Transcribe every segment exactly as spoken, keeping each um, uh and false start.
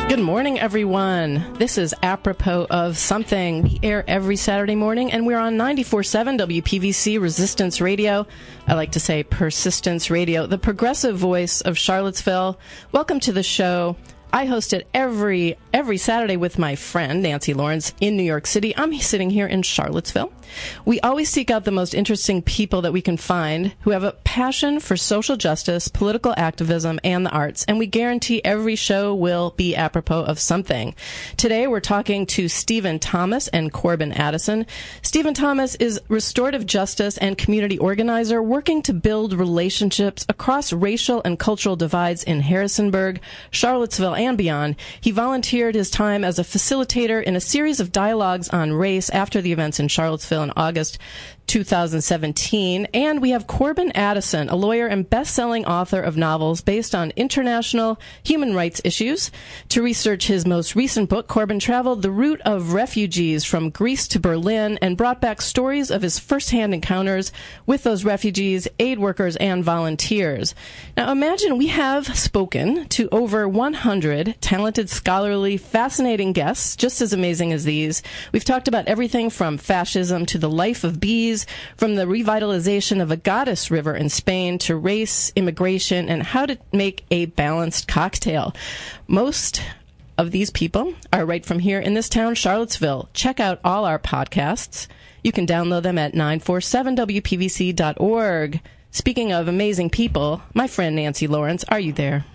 Good morning, everyone. This is Apropos of Something. We air every Saturday morning, and we're on ninety-four point seven W P V C Resistance Radio. I like to say Persistence Radio, the progressive voice of Charlottesville. Welcome to the show. I host it every every Saturday with my friend, Nancy Lawrence, in New York City. I'm sitting here in Charlottesville. We always seek out the most interesting people that we can find who have a passion for social justice, political activism, and the arts, and we guarantee every show will be apropos of something. Today, we're talking to Stephen Thomas and Corbin Addison. Stephen Thomas is restorative justice and community organizer working to build relationships across racial and cultural divides in Harrisonburg, Charlottesville, and beyond. He volunteered his time as a facilitator in a series of dialogues on race after the events in Charlottesville in August two thousand seventeen. And we have Corbin Addison, a lawyer and best-selling author of novels based on international human rights issues. To research his most recent book, Corbin traveled the route of refugees from Greece to Berlin and brought back stories of his first-hand encounters with those refugees, aid workers, and volunteers. Now imagine we have spoken to over one hundred talented, scholarly, fascinating guests, just as amazing as these. We've talked about everything from fascism to the life of bees, from the revitalization of a goddess river in Spain to race, immigration, and how to make a balanced cocktail. Most of these people are right from here in this town, Charlottesville. Check out all our podcasts. You can download them at nine four seven W P V C dot org. Speaking of amazing people, my friend Nancy Lawrence, are you there?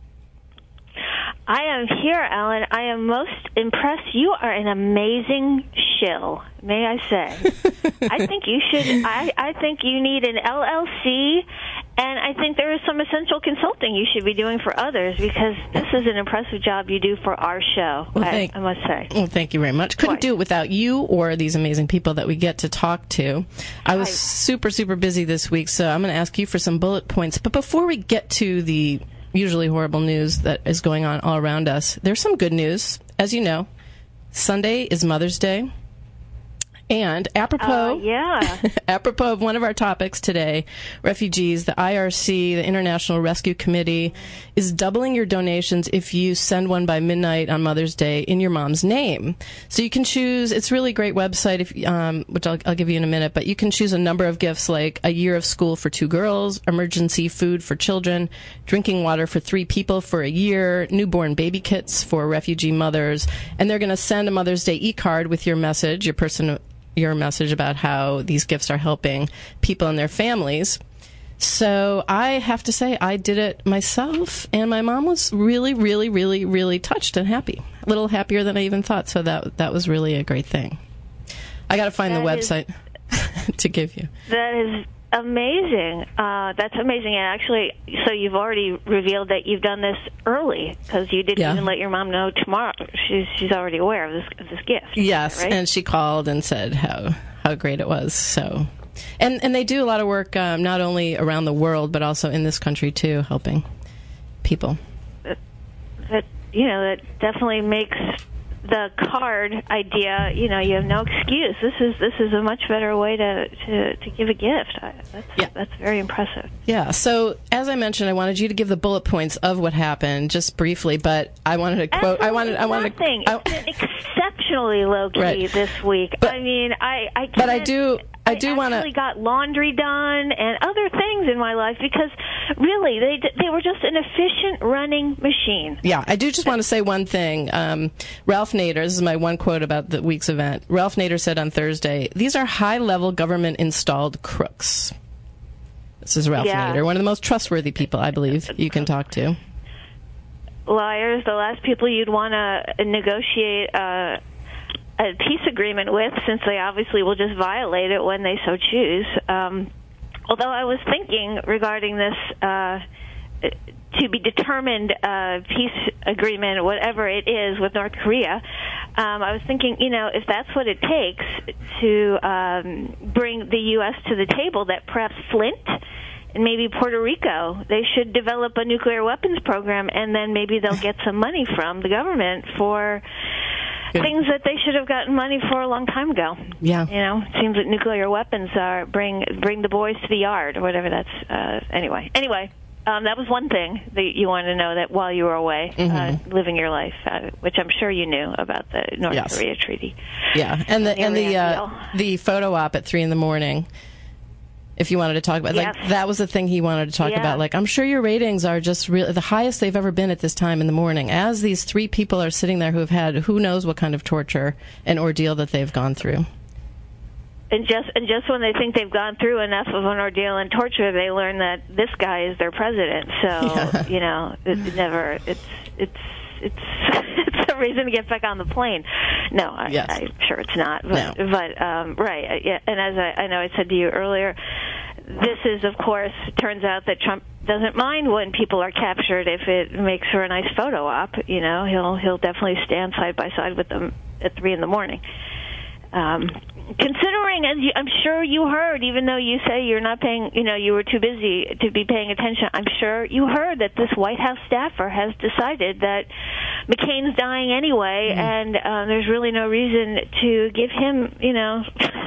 I am here, Alan. I am most impressed. You are an amazing shill, may I say. I think you should, I, I think you need an L L C, and I think there is some essential consulting you should be doing for others, because this is an impressive job you do for our show, well, I, thank, I must say. Well, thank you very much. Couldn't do it without you or these amazing people that we get to talk to. I was I, super, super busy this week, so I'm going to ask you for some bullet points. But before we get to the usually horrible news that is going on all around us, there's some good news. As you know, Sunday is Mother's Day. And apropos, uh, yeah. apropos of one of our topics today, refugees, the I R C, the International Rescue Committee, is doubling your donations if you send one by midnight on Mother's Day in your mom's name. So you can choose, it's a really great website, if, um, which I'll, I'll give you in a minute, but you can choose a number of gifts like a year of school for two girls, emergency food for children, drinking water for three people for a year, newborn baby kits for refugee mothers, and they're going to send a Mother's Day e-card with your message, your person your message about how these gifts are helping people and their families. So I have to say I did it myself, and my mom was really, really, really, really touched and happy. A little happier than I even thought, so that that was really a great thing. I got to find that the website is, to give you. That is amazing. Uh, that's amazing. And actually, so you've already revealed that you've done this early, because you didn't yeah. even let your mom know tomorrow. She's she's already aware of this of this gift. Yes, right? And she called and said how how great it was. So, and and they do a lot of work um, not only around the world but also in this country too, helping people. That, that you know that definitely makes the card idea, you know, you have no excuse. This is this is a much better way to, to, to give a gift. That's yeah. that's very impressive. Yeah. So as I mentioned, I wanted you to give the bullet points of what happened, just briefly. But I wanted to quote. Absolutely I wanted. I wanted. Nothing. I, it's exceptionally low key right. this week. But, I mean, I I can't, but I do. I do want to. I actually got laundry done and other things in my life, because really they they were just an efficient running machine. Yeah, I do just want to say one thing. Um, Ralph Nader, this is my one quote about the week's event. Ralph Nader said on Thursday, "These are high-level government-installed crooks." This is Ralph yeah. Nader, one of the most trustworthy people I believe you can talk to. Liars, the last people you'd want to negotiate Uh, a peace agreement with, since they obviously will just violate it when they so choose. Um, although I was thinking regarding this uh, to be determined uh, peace agreement, whatever it is, with North Korea, um, I was thinking, you know, if that's what it takes to um, bring the U S to the table, that perhaps Flint and maybe Puerto Rico, they should develop a nuclear weapons program, and then maybe they'll get some money from the government for things that they should have gotten money for a long time ago. Yeah. You know, it seems that nuclear weapons are bring bring the boys to the yard, or whatever that's, uh, anyway. Anyway. Um, that was one thing that you wanted to know, that while you were away, mm-hmm. uh, living your life, uh, which I'm sure you knew about the North yes. Korea treaty. Yeah, and the and the uh, the photo op at three in the morning. If you wanted to talk about, yes. like, that was the thing he wanted to talk yeah. about. Like, I'm sure your ratings are just real, the highest they've ever been at this time in the morning. As these three people are sitting there who have had who knows what kind of torture and ordeal that they've gone through. And just and just when they think they've gone through enough of an ordeal and torture, they learn that this guy is their president. So yeah. you know, it never it's it's it's it's a reason to get back on the plane. No, I, yes. I'm sure it's not. But no. but um, right, yeah. And as I, I know, I said to you earlier, this is, of course, turns out that Trump doesn't mind when people are captured if it makes for a nice photo op. You know, he'll he'll definitely stand side by side with them at three in the morning. Um, considering, as you, I'm sure you heard, even though you say you're not paying, you know, you were too busy to be paying attention, I'm sure you heard that this White House staffer has decided that McCain's dying anyway, mm. and uh, there's really no reason to give him, you know,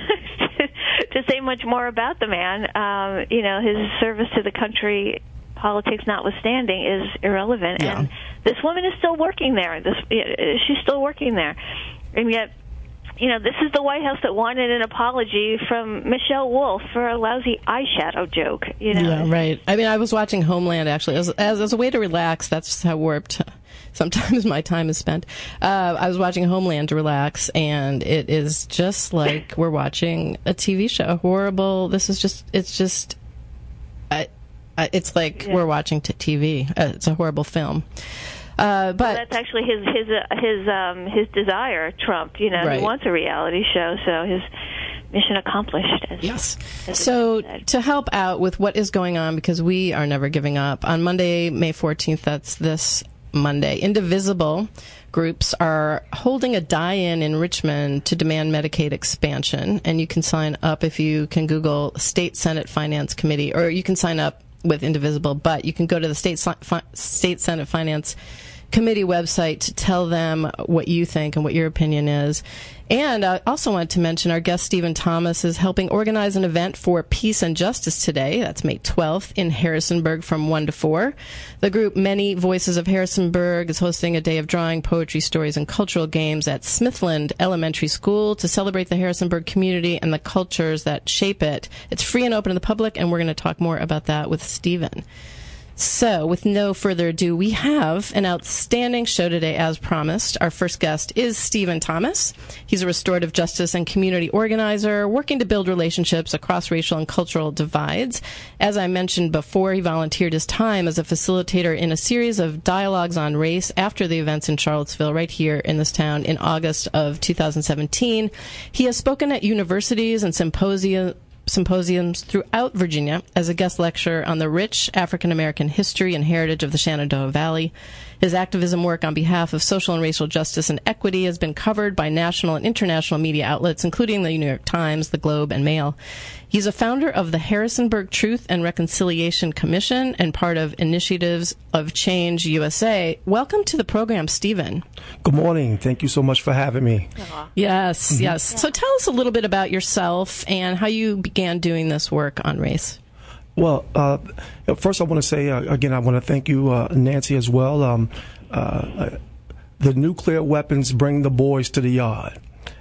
to say much more about the man. Um, you know, his service to the country, politics notwithstanding, is irrelevant. Yeah. And this woman is still working there. This, she's still working there. And yet, you know, this is the White House that wanted an apology from Michelle Wolf for a lousy eyeshadow joke. You know? Yeah, right. I mean, I was watching Homeland, actually. As, as, as a way to relax, that's just how warped sometimes my time is spent. Uh, I was watching Homeland to relax, and it is just like we're watching a T V show. Horrible. This is just, it's just, I, I, it's like yeah. we're watching t- T V. Uh, it's a horrible film. Uh, but well, that's actually his his uh, his um, his desire, Trump. You know, right. he wants a reality show, so his mission accomplished. As, yes. As so to help out with what is going on, because we are never giving up, on Monday, May fourteenth, that's this Monday, Indivisible groups are holding a die-in in Richmond to demand Medicaid expansion, and you can sign up if you can Google State Senate Finance Committee, or you can sign up with Indivisible, but you can go to the State State Senate Finance Committee website to tell them what you think and what your opinion is. And I also want to mention our guest, Stephen Thomas, is helping organize an event for Peace and Justice today. That's May twelfth in Harrisonburg from one to four. The group Many Voices of Harrisonburg is hosting a day of drawing, poetry, stories, and cultural games at Smithland Elementary School to celebrate the Harrisonburg community and the cultures that shape it. It's free and open to the public, and we're going to talk more about that with Stephen. So, with no further ado, we have an outstanding show today, as promised. Our first guest is Stephen Thomas. He's a restorative justice and community organizer working to build relationships across racial and cultural divides. As I mentioned before, he volunteered his time as a facilitator in a series of dialogues on race after the events in Charlottesville, right here in this town, in August of two thousand seventeen. He has spoken at universities and symposia symposiums throughout Virginia as a guest lecturer on the rich African-American history and heritage of the Shenandoah Valley. His activism work on behalf of social and racial justice and equity has been covered by national and international media outlets, including the New York Times, the Globe, and Mail. He's a founder of the Harrisonburg Truth and Reconciliation Commission and part of Initiatives of Change U S A. Welcome to the program, Stephen. Good morning. Thank you so much for having me. Aww. Yes, mm-hmm. yes. So tell us a little bit about yourself and how you began doing this work on race. Well, uh, first I want to say, uh, again, I want to thank you, uh, Nancy, as well. Um, uh, the nuclear weapons bring the boys to the yard.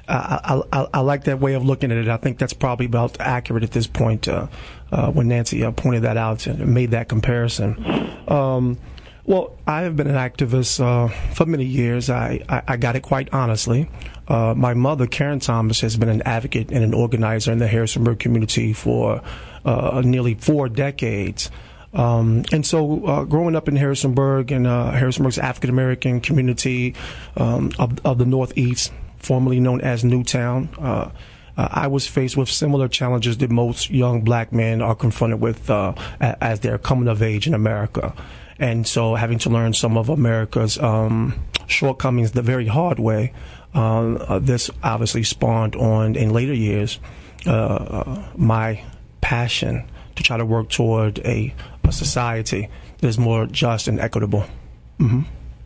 I, I, I like that way of looking at it. I think that's probably about accurate at this point, uh, uh, when Nancy uh, pointed that out and made that comparison. Um, well, I have been an activist uh, for many years. I, I, I got it quite honestly. Uh, my mother, Karen Thomas, has been an advocate and an organizer in the Harrisonburg community for uh, nearly four decades. Um, and so uh, growing up in Harrisonburg and uh, Harrisonburg's African-American community um, of, of the Northeast, formerly known as Newtown, uh, uh, I was faced with similar challenges that most young black men are confronted with uh, as they're coming of age in America. And so having to learn some of America's um, shortcomings the very hard way, um, uh, this obviously spawned on, in later years, uh, uh, my passion to try to work toward a, a society that is more just and equitable. Mm-hmm.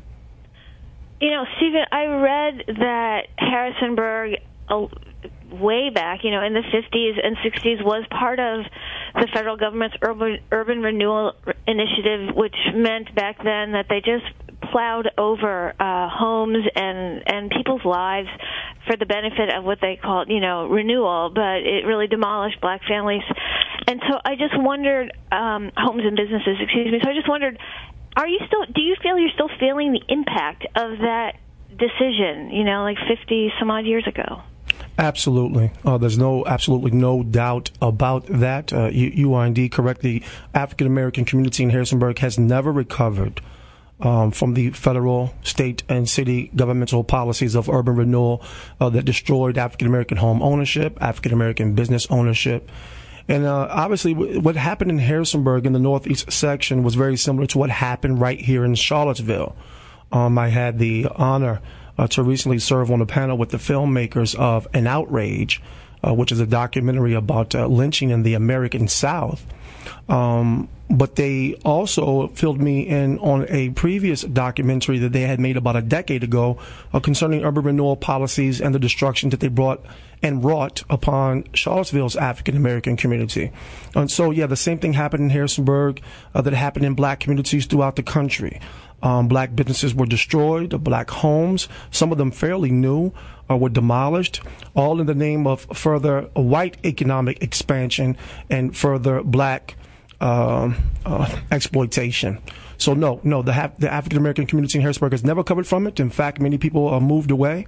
You know, Stephen, I read that Harrisonburg, uh, way back, you know, in the fifties and sixties, was part of the federal government's urban, urban renewal initiative, which meant back then that they just plowed over uh, homes and, and people's lives for the benefit of what they called, you know, renewal, but it really demolished black families. And so I just wondered, um, homes and businesses, excuse me, so I just wondered, are you still, do you feel you're still feeling the impact of that decision, you know, like fifty some odd years ago? Absolutely. Uh, there's no, absolutely no doubt about that. Uh, you, you are indeed correct. The African American community in Harrisonburg has never recovered um, from the federal, state, and city governmental policies of urban renewal uh, that destroyed African American home ownership, African American business ownership. And uh, obviously, w- what happened in Harrisonburg in the northeast section was very similar to what happened right here in Charlottesville. Um, I had the honor Uh, to recently serve on a panel with the filmmakers of An Outrage, uh, which is a documentary about uh, lynching in the American South. Um, but they also filled me in on a previous documentary that they had made about a decade ago uh, concerning urban renewal policies and the destruction that they brought and wrought upon Charlottesville's African American community. And so, yeah, the same thing happened in Harrisonburg uh, that happened in black communities throughout the country. Um, black businesses were destroyed, black homes, some of them fairly new, uh, were demolished, all in the name of further white economic expansion and further black uh, uh, exploitation. So no, no, the, ha- the African American community in Harrisonburg has never recovered from it. In fact, many people uh, moved away.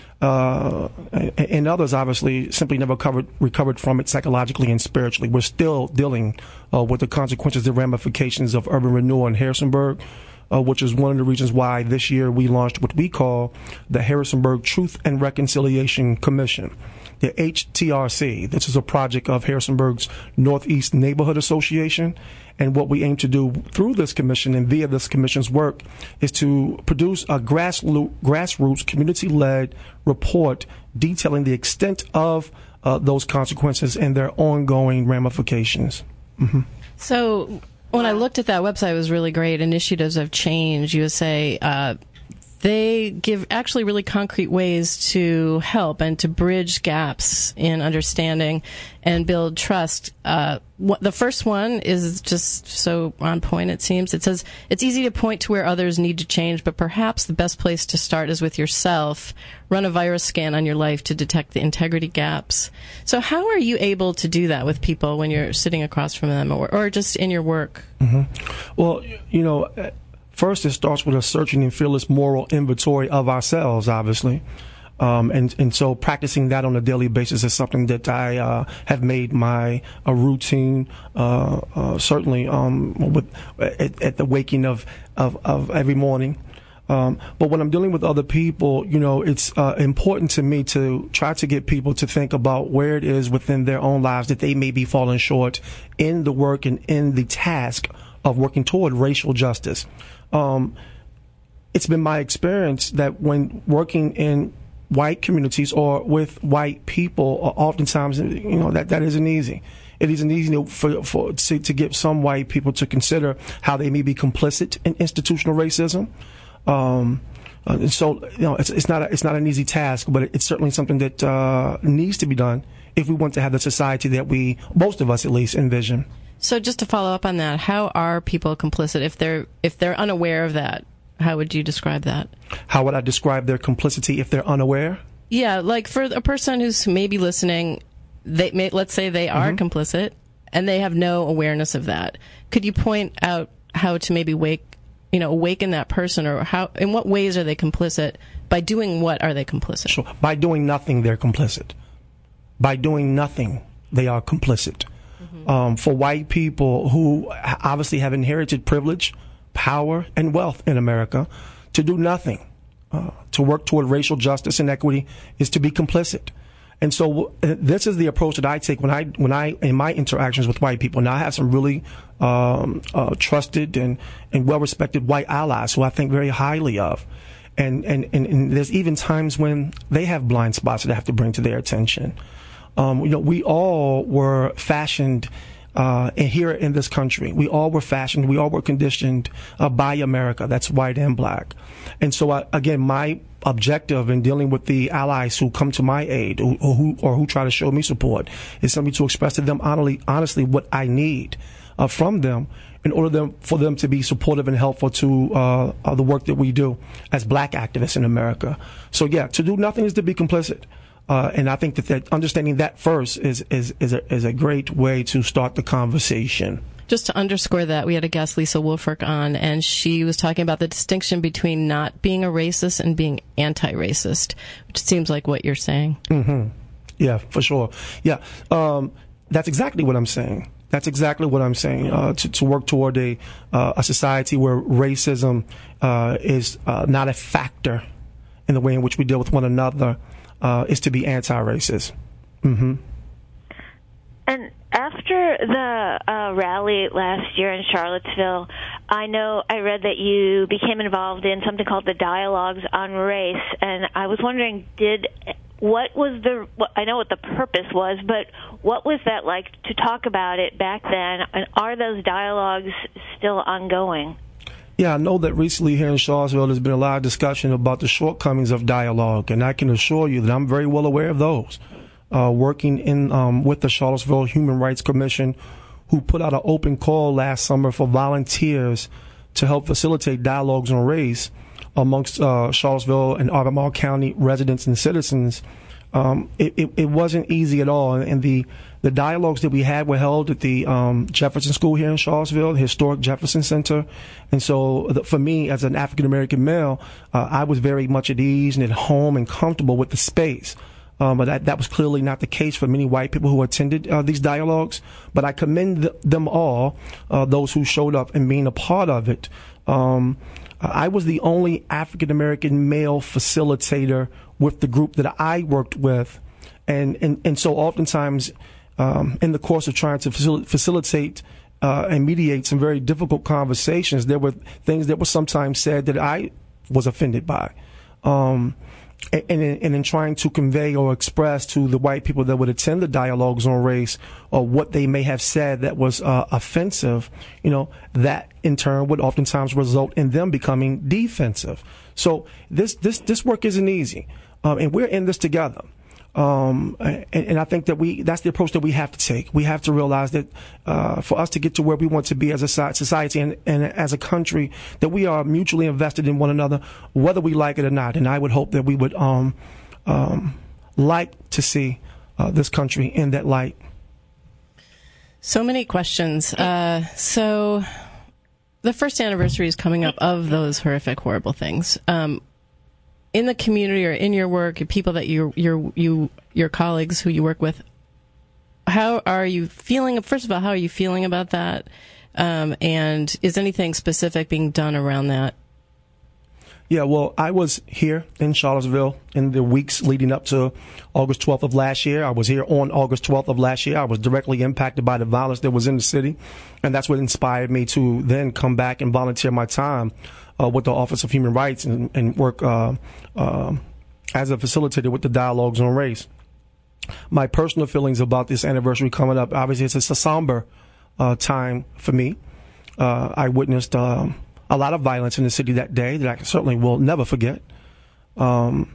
Uh, and others obviously simply never covered, recovered from it psychologically and spiritually. We're still dealing uh, with the consequences and ramifications of urban renewal in Harrisonburg. Uh, which is one of the reasons why this year we launched what we call the Harrisonburg Truth and Reconciliation Commission, the H T R C. This is a project of Harrisonburg's Northeast Neighborhood Association. And what we aim to do through this commission and via this commission's work is to produce a grassroots, grassroots community-led report detailing the extent of uh, those consequences and their ongoing ramifications. Mm-hmm. So when I looked at that website, it was really great. Initiatives of Change, U S A, uh, they give actually really concrete ways to help and to bridge gaps in understanding and build trust. Uh, what, the first one is just so on point, it seems. It says, it's easy to point to where others need to change, but perhaps the best place to start is with yourself. Run a virus scan on your life to detect the integrity gaps. So how are you able to do that with people when you're sitting across from them or, or just in your work? Mm-hmm. Well, you know, first, it starts with a searching and fearless moral inventory of ourselves, obviously. Um, and, and so practicing that on a daily basis is something that I uh, have made my a routine, uh, uh, certainly um, with, at, at the waking of, of, of every morning. Um, but when I'm dealing with other people, you know, it's uh, important to me to try to get people to think about where it is within their own lives that they may be falling short in the work and in the task of working toward racial justice. Um, it's been my experience that when working in white communities or with white people, oftentimes, you know, that, that isn't easy. It isn't easy for, for to, to get some white people to consider how they may be complicit in institutional racism. Um, uh, and so, you know, it's, it's not a, it's not an easy task, but it's certainly something that uh, needs to be done if we want to have the society that we, most of us at least, envision. So just to follow up on that, how are people complicit if they're if they're unaware of that? How would you describe that? How would I describe their complicity if they're unaware? Yeah, like for a person who's maybe listening, they may, let's say they are mm-hmm. complicit and they have no awareness of that. Could you point out how to maybe wake, you know, awaken that person, or how, in what ways are they complicit? By doing what are they complicit? Sure. By doing nothing, they're complicit. By doing nothing, they are complicit. Mm-hmm. Um, for white people who obviously have inherited privilege, power, and wealth in America, to do nothing, uh, to work toward racial justice and equity, is to be complicit. And so uh, this is the approach that I take when I, when I, in my interactions with white people. Now, I have some really um, uh, trusted and, and well-respected white allies who I think very highly of. And, and, and, and there's even times when they have blind spots that I have to bring to their attention. Um, you know, we all were fashioned Uh, and here in this country, we all were fashioned, we all were conditioned uh, by America. That's white and black. And so, uh, again, my objective in dealing with the allies who come to my aid or, or who or who try to show me support is simply to express to them honestly, honestly what I need uh, from them in order them, for them to be supportive and helpful to uh, uh, the work that we do as black activists in America. So, yeah, to do nothing is to be complicit. Uh, and I think that, that understanding that first is, is, is, a, is a great way to start the conversation. Just to underscore that, we had a guest, Lisa Wolfrick, on, and she was talking about the distinction between not being a racist and being anti-racist, which seems like what you're saying. Mm-hmm. Yeah, for sure. Yeah, um, that's exactly what I'm saying. That's exactly what I'm saying. Uh, to, to work toward a uh, a society where racism uh, is uh, not a factor in the way in which we deal with one another. Uh, is to be anti-racist. Mm-hmm. And after the uh, rally last year in Charlottesville, I know I read that you became involved in something called the Dialogues on Race, and I was wondering, did what was the? I know what the purpose was, but what was that like to talk about it back then? And are those dialogues still ongoing? Yeah, I know that recently here in Charlottesville there's been a lot of discussion about the shortcomings of dialogue, and I can assure you that I'm very well aware of those. Uh, working in um, with the Charlottesville Human Rights Commission, who put out an open call last summer for volunteers to help facilitate dialogues on race amongst uh, Charlottesville and Albemarle County residents and citizens. Um, it, it, it wasn't easy at all, and the the dialogues that we had were held at the um, Jefferson School here in Charlottesville, the historic Jefferson Center. And so the, for me, as an African-American male, uh, I was very much at ease and at home and comfortable with the space. Um, but that, that was clearly not the case for many white people who attended uh, these dialogues. But I commend th- them all, uh, those who showed up and being a part of it. Um, I was the only African-American male facilitator with the group that I worked with. And, and, and so oftentimes, Um, in the course of trying to facil- facilitate uh, and mediate some very difficult conversations, there were things that were sometimes said that I was offended by. Um, and, and, in, and in trying to convey or express to the white people that would attend the dialogues on race or what they may have said that was uh, offensive, you know, that in turn would oftentimes result in them becoming defensive. So this, this, this work isn't easy. Um, and we're in this together. Um, and, and I think that we, that's the approach that we have to take. We have to realize that, uh, for us to get to where we want to be as a society and, and as a country, that we are mutually invested in one another, whether we like it or not. And I would hope that we would, um, um, like to see, uh, this country in that light. So many questions. Uh, so the first anniversary is coming up of those horrific, horrible things. Um, in the community or in your work, people that you, your, you, your colleagues who you work with, how are you feeling? First of all, how are you feeling about that? Um, and is anything specific being done around that? Yeah, well, I was here in Charlottesville in the weeks leading up to August twelfth of last year. I was here on August twelfth of last year. I was directly impacted by the violence that was in the city, and that's what inspired me to then come back and volunteer my time uh, with the Office of Human Rights and, and work uh, uh, as a facilitator with the Dialogues on Race. My personal feelings about this anniversary coming up, obviously, it's a somber uh, time for me. Uh, I witnessed Uh, a lot of violence in the city that day that I certainly will never forget. Um,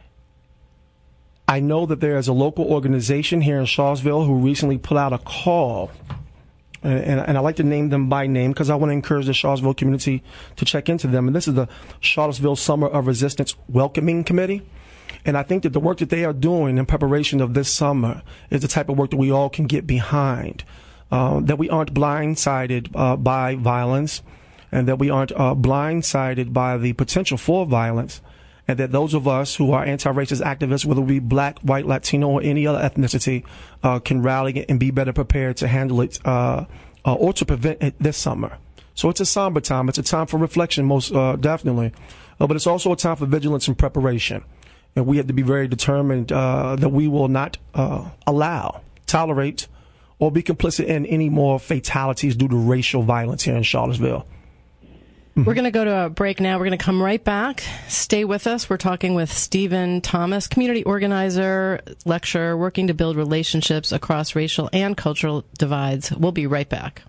I know that there is a local organization here in Charlottesville who recently put out a call, and, and, and I like to name them by name because I want to encourage the Charlottesville community to check into them. And this is the Charlottesville Summer of Resistance Welcoming Committee. And I think that the work that they are doing in preparation of this summer is the type of work that we all can get behind, uh, that we aren't blindsided uh, by violence, and that we aren't uh, blindsided by the potential for violence, and that those of us who are anti-racist activists, whether we be black, white, Latino, or any other ethnicity, uh, can rally and be better prepared to handle it uh, uh, or to prevent it this summer. So it's a somber time. It's a time for reflection, most uh, definitely. Uh, but it's also a time for vigilance and preparation. And we have to be very determined uh, that we will not uh, allow, tolerate, or be complicit in any more fatalities due to racial violence here in Charlottesville. Mm-hmm. We're going to go to a break now. We're going to come right back. Stay with us. We're talking with Stephen Thomas, community organizer, lecturer, working to build relationships across racial and cultural divides. We'll be right back.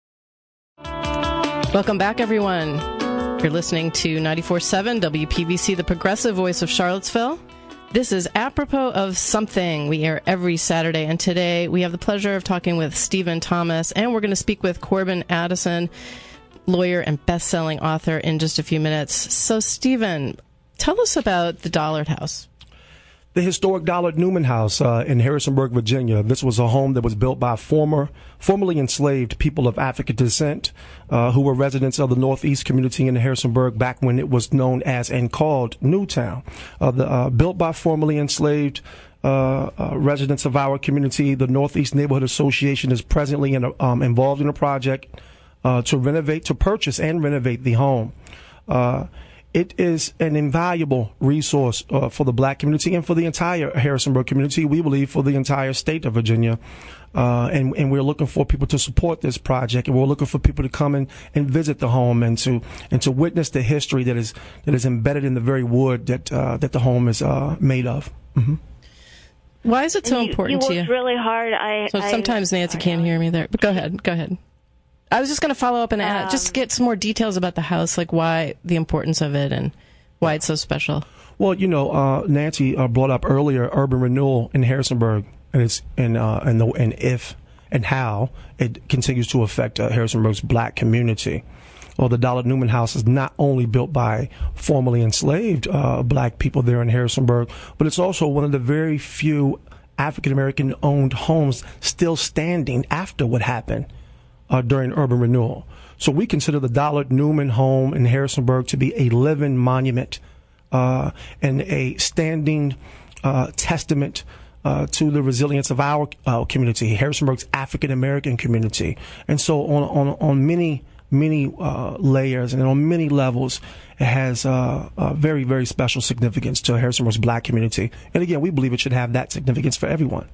Welcome back, everyone. You're listening to ninety-four point seven W P V C, the progressive voice of Charlottesville. This is Apropos of Something. We air every Saturday, and today we have the pleasure of talking with Stephen Thomas, and we're going to speak with Corbin Addison, lawyer and best-selling author, in just a few minutes. So, Stephen, tell us about the Dollard House. The historic Dollard Newman House uh, in Harrisonburg, Virginia. This was a home that was built by former, formerly enslaved people of African descent uh, who were residents of the Northeast community in Harrisonburg back when it was known as and called Newtown. Uh, the, uh, built by formerly enslaved uh, uh, residents of our community, the Northeast Neighborhood Association is presently in a, um, involved in a project uh, to renovate, to purchase and renovate the home. Uh, It is an invaluable resource uh, for the black community and for the entire Harrisonburg community, we believe for the entire state of Virginia. Uh, and, and we're looking for people to support this project, and we're looking for people to come in and visit the home and to and to witness the history that is that is embedded in the very wood that uh, that the home is uh, made of. Mm-hmm. Why is it so you, important you to you? worked really hard. I, so I, sometimes Nancy I, can't hear me there, but go ahead, go ahead. I was just going to follow up and add, um, just get some more details about the house, like why the importance of it and why it's so special. Well, you know, uh, Nancy uh, brought up earlier urban renewal in Harrisonburg, and it's and uh, and the and if and how it continues to affect uh, Harrisonburg's black community. Well, the Dollard Newman House is not only built by formerly enslaved uh, black people there in Harrisonburg, but it's also one of the very few African American owned homes still standing after what happened Uh, during urban renewal. So we consider the Dollard Newman home in Harrisonburg to be a living monument uh, and a standing uh, testament uh, to the resilience of our uh, community, Harrisonburg's African American community. And so on on, on many, many uh, layers and on many levels, it has uh, a very, very special significance to Harrisonburg's black community. And again, we believe it should have that significance for everyone.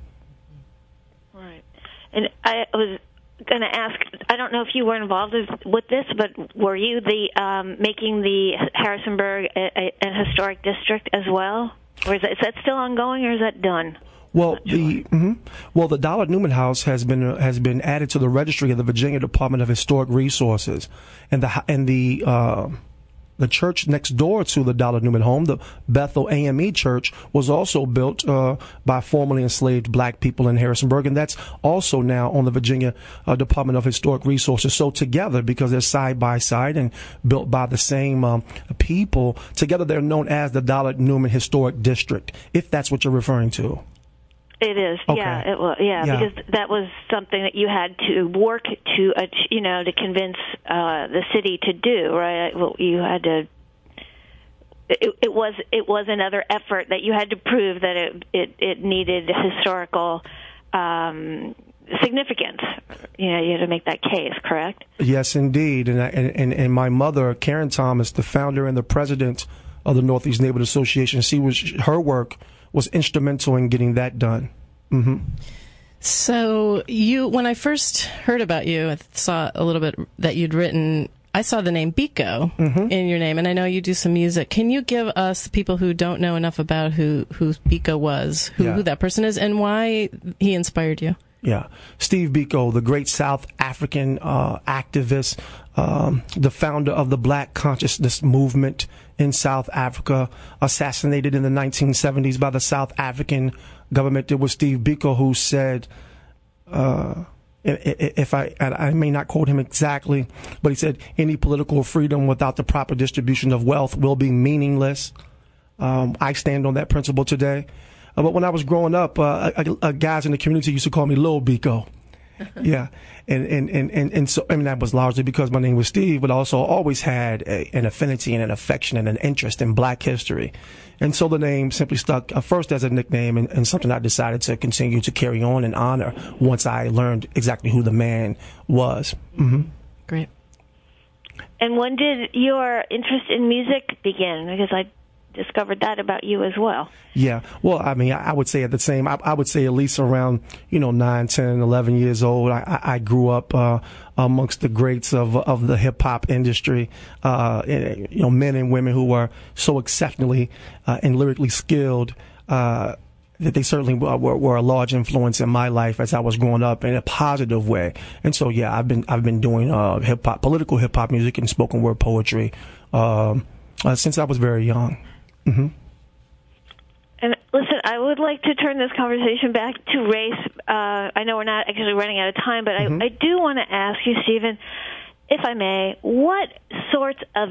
Right. And I was going to ask, I don't know if you were involved with this, but were you the um, making the Harrisonburg a, a, an historic district as well? Or is that, is that still ongoing, or is that done? Well, the mm-hmm. well, the Dollard Newman House has been uh, has been added to the registry of the Virginia Department of Historic Resources, and the and the uh, the church next door to the Dollard Newman home, the Bethel A M E Church, was also built uh, by formerly enslaved black people in Harrisonburg, and that's also now on the Virginia uh, Department of Historic Resources. So together, because they're side by side and built by the same um, people, together they're known as the Dollard Newman Historic District, if that's what you're referring to. It is, okay. yeah, it was, yeah, yeah, because that was something that you had to work to, uh, you know, to convince uh, the city to do, right? Well, you had to. It, it was it was another effort that you had to prove that it it, it needed historical um, significance. You know, you had to make that case, correct? Yes, indeed, and I, and and my mother, Karen Thomas, the founder and the president of the Northeast Neighborhood Association, she was her work. was instrumental in getting that done. Mm-hmm. So you, when I first heard about you, I saw a little bit that you'd written, I saw the name Biko mm-hmm. in your name, and I know you do some music. Can you give us, people who don't know enough about who, who Biko was, who, yeah. who that person is, and why he inspired you? Yeah. Steve Biko, the great South African uh, activist, um, the founder of the Black Consciousness Movement in South Africa, assassinated in the nineteen seventies by the South African government. It was Steve Biko who said, uh, if I, I may not quote him exactly, but he said, any political freedom without the proper distribution of wealth will be meaningless. Um, I stand on that principle today. Uh, but when I was growing up, uh, uh, uh, guys in the community used to call me Lil Biko. Yeah. And, and, and, and, and so, I mean, that was largely because my name was Steve, but also always had a, an affinity and an affection and an interest in black history. And so the name simply stuck uh, first as a nickname and, and something I decided to continue to carry on and honor once I learned exactly who the man was. Mm-hmm. Great. And when did your interest in music begin? Because I discovered that about you as well. Yeah. Well, I mean, I would say at the same, I, I would say at least around, you know, nine, ten, eleven years old, I, I grew up uh, amongst the greats of of the hip-hop industry, uh, you know, men and women who were so exceptionally uh, and lyrically skilled uh, that they certainly were, were a large influence in my life as I was growing up in a positive way. And so, yeah, I've been I've been doing uh, hip-hop, political hip-hop music and spoken word poetry um, uh, since I was very young. Mm-hmm. And listen, I would like to turn this conversation back to race. Uh, I know we're not actually running out of time, but mm-hmm. I, I do want to ask you, Stephen, if I may, what sorts of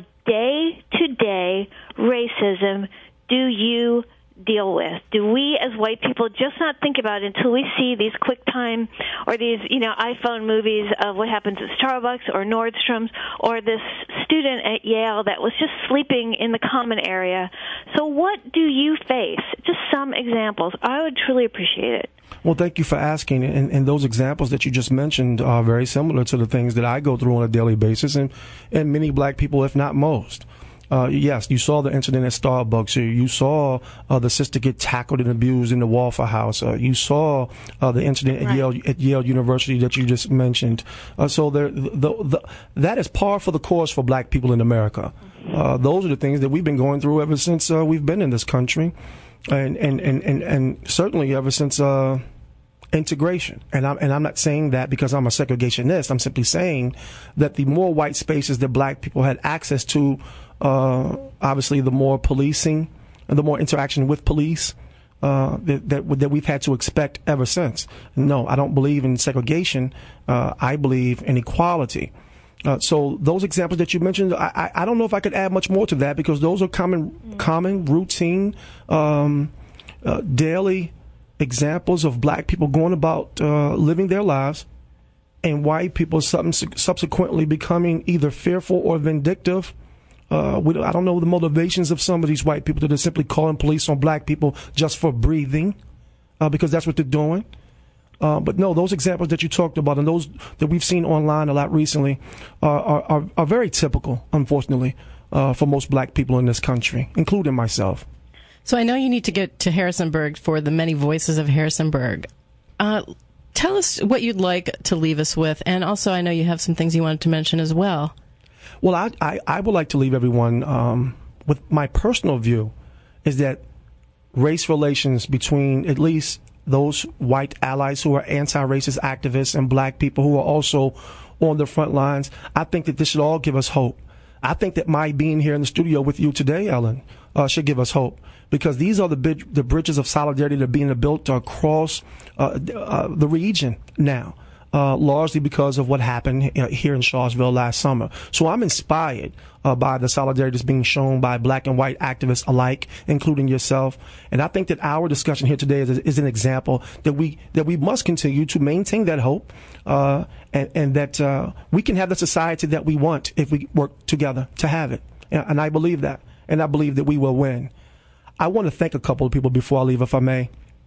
day-to-day racism do you deal with? Do we as white people just not think about it until we see these QuickTime or these, you know, iPhone movies of what happens at Starbucks or Nordstrom's or this student at Yale that was just sleeping in the common area? So what do you face? Just some examples. I would truly appreciate it. Well, thank you for asking. And, and those examples that you just mentioned are very similar to the things that I go through on a daily basis, and, and many black people, if not most. Uh, yes, you saw the incident at Starbucks. You, you saw uh, the sister get tackled and abused in the Waffle House. Uh, you saw uh, the incident at right. Yale at Yale University that you just mentioned. Uh, so there, the, the, that is par for the course for black people in America. Uh, those are the things that we've been going through ever since uh, we've been in this country, and and and and, and certainly ever since uh, integration. And I'm and I'm not saying that because I'm a segregationist. I'm simply saying that the more white spaces that black people had access to, Uh, obviously, the more policing and the more interaction with police uh, that, that that we've had to expect ever since. No, I don't believe in segregation. Uh, I believe in equality. Uh, so those examples that you mentioned, I, I, I don't know if I could add much more to that because those are common, common, routine, um, uh, daily examples of black people going about uh, living their lives, and white people subsequently becoming either fearful or vindictive. Uh, we, I don't know the motivations of some of these white people that are simply calling police on black people just for breathing, uh, because that's what they're doing. Uh, but no, those examples that you talked about and those that we've seen online a lot recently are, are, are, are very typical, unfortunately, uh, for most black people in this country, including myself. So I know you need to get to Harrisonburg for the many voices of Harrisonburg. Uh, tell us what you'd like to leave us with, and also I know you have some things you wanted to mention as well. Well, I, I, I would like to leave everyone um, with my personal view is that race relations between at least those white allies who are anti-racist activists and black people who are also on the front lines, I think that this should all give us hope. I think that my being here in the studio with you today, Ellen, uh, should give us hope, because these are the bid- the bridges of solidarity that are being built across uh, uh, the region now. Uh, largely because of what happened here in Charlottesville last summer. So I'm inspired uh, by the solidarity that's being shown by black and white activists alike, including yourself. And I think that our discussion here today is, is an example that we that we must continue to maintain that hope, uh, and, and that uh, we can have the society that we want if we work together to have it. And, and I believe that. And I believe that we will win. I want to thank a couple of people before I leave, if I may.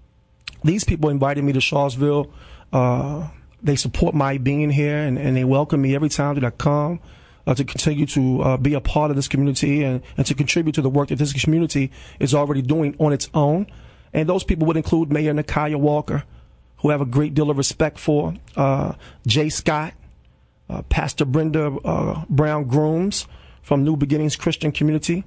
These people invited me to Charlottesville. Uh, They support my being here, and, and they welcome me every time that I come uh, to continue to uh, be a part of this community and, and to contribute to the work that this community is already doing on its own. And those people would include Mayor Nakaya Walker, who I have a great deal of respect for, uh, Jay Scott, uh, Pastor Brenda uh, Brown Grooms from New Beginnings Christian Community,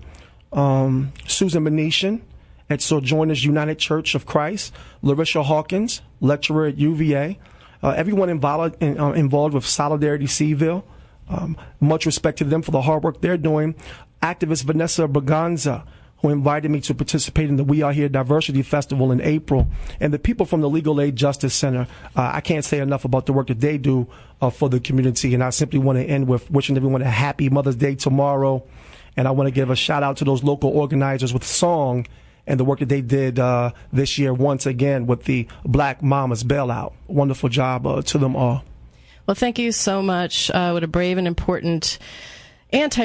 um, Susan Venetian at Sojourners United Church of Christ, Larissa Hawkins, lecturer at U V A, Uh, everyone involved, in, uh, involved with Solidarity Seville, um, much respect to them for the hard work they're doing. Activist Vanessa Braganza, who invited me to participate in the We Are Here Diversity Festival in April. And the people from the Legal Aid Justice Center, uh, I can't say enough about the work that they do uh, for the community. And I simply want to end with wishing everyone a happy Mother's Day tomorrow. And I want to give a shout out to those local organizers with song and the work that they did uh, this year once again with the Black Mamas Bailout. Wonderful job uh, to them all. Well, thank you so much. Uh, what a brave and important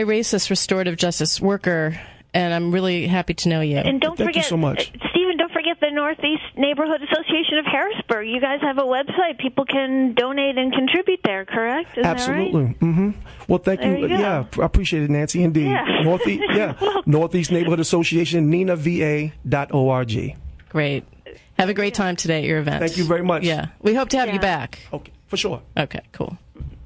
anti-racist restorative justice worker, and I'm really happy to know you. And don't thank forget, you so much. Uh, Stephen, don't forget at the Northeast Neighborhood Association of Harrisburg. You guys have a website. People can donate and contribute there, correct? Isn't Absolutely. That right? Mm-hmm. Well, thank There you. you go. Yeah, I appreciate it, Nancy. Indeed. Yeah. Northeast, yeah. Northeast Neighborhood Association, nina v a dot org. Great. Have a great time today at your event. Thank you very much. Yeah. We hope to have Yeah. you back. Okay, for sure. Okay, cool.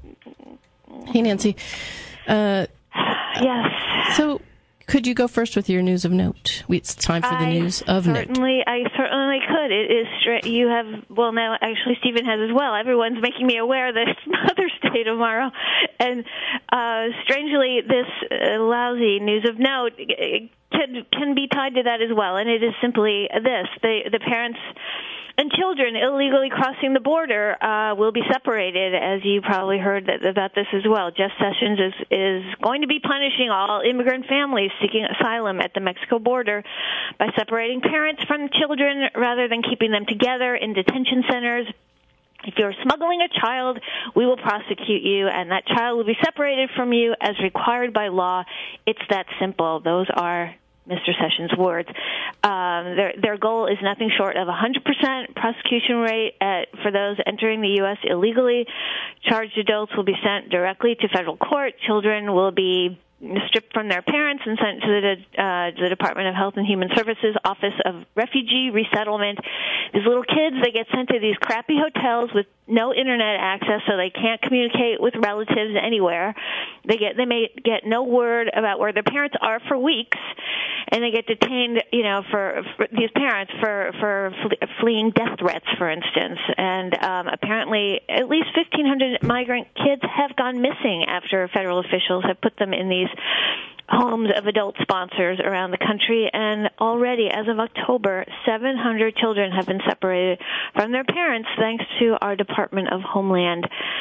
Hey, Nancy. Uh, Yes. so could you go first with your news of note? We, it's time for the I news of note. certainly, I certainly could. It is stra- you have well now. Actually, Stephen has as well. Everyone's making me aware that it's Mother's Day tomorrow, and uh, strangely, this uh, lousy news of note can can be tied to that as well. And it is simply this: the the parents and children illegally crossing the border uh, will be separated, as you probably heard that, about this as well. Jeff Sessions is, is going to be punishing all immigrant families seeking asylum at the Mexico border by separating parents from children rather than keeping them together in detention centers. If you're smuggling a child, we will prosecute you, and that child will be separated from you as required by law. It's that simple. Those are Mister Sessions' words. Um, their, their goal is nothing short of a one hundred percent prosecution rate at, for those entering the U S illegally. Charged adults will be sent directly to federal court. Children will be stripped from their parents and sent to the, uh, to the Department of Health and Human Services Office of Refugee Resettlement. These little kids, they get sent to these crappy hotels with no internet access, so they can't communicate with relatives anywhere. They get they may get no word about where their parents are for weeks, and they get detained, you know, for, for these parents for for fleeing death threats, for instance. And um, apparently, at least fifteen hundred migrant kids have gone missing after federal officials have put them in these homes of adult sponsors around the country, and already, as of October, seven hundred children have been separated from their parents thanks to our Department of Homeland